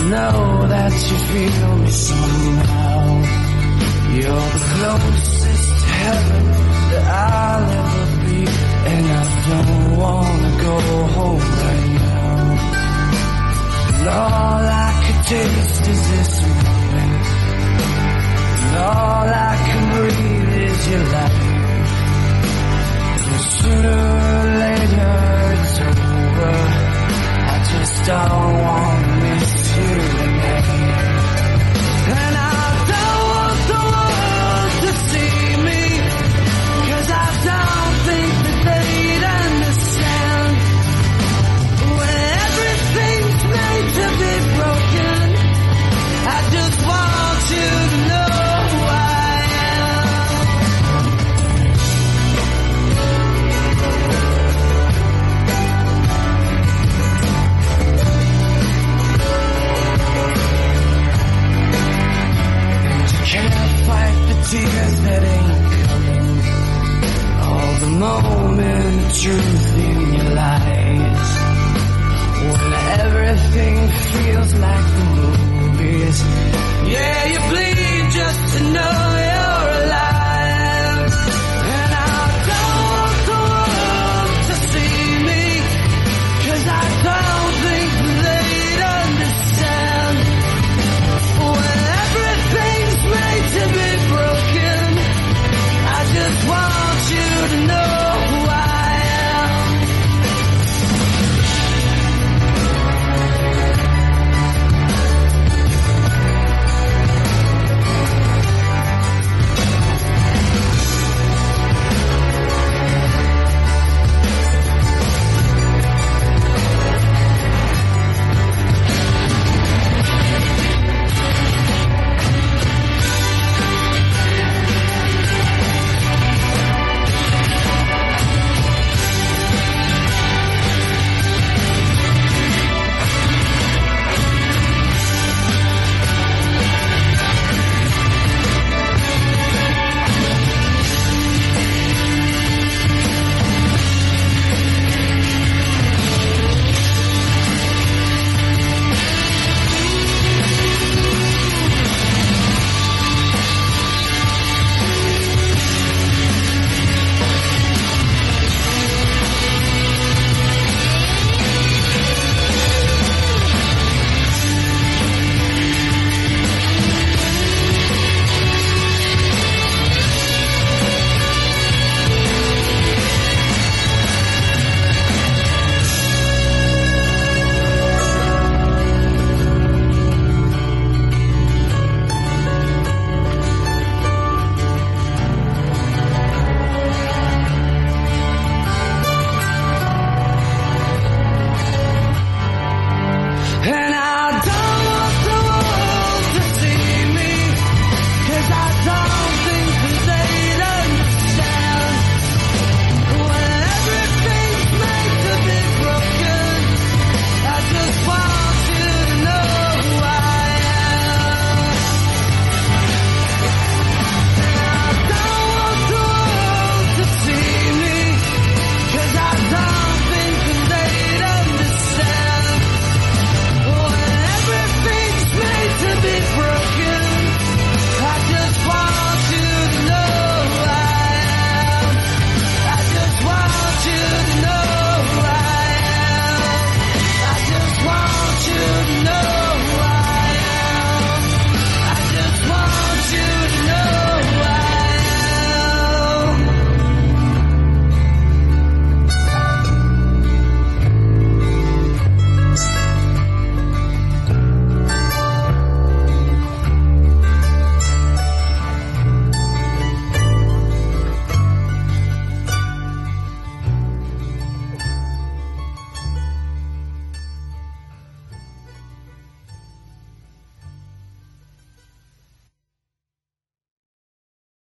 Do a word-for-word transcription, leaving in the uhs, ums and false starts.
know that you feel me somehow. You're the closest to heaven that I'll ever be, and I don't wanna go home right now. And all I could taste is this moment, and all I can breathe is your light. And sooner or later it's over, I just don't wanna miss you tonight. And I don't want the world to see me, 'cause I don't think that they'd understand. When everything's made to be broken, I just want you to know who I am. And you can't fight the tears that ain't coming, all the moment of truth in your lies. When everything feels like the movies, yeah, you bleed just to know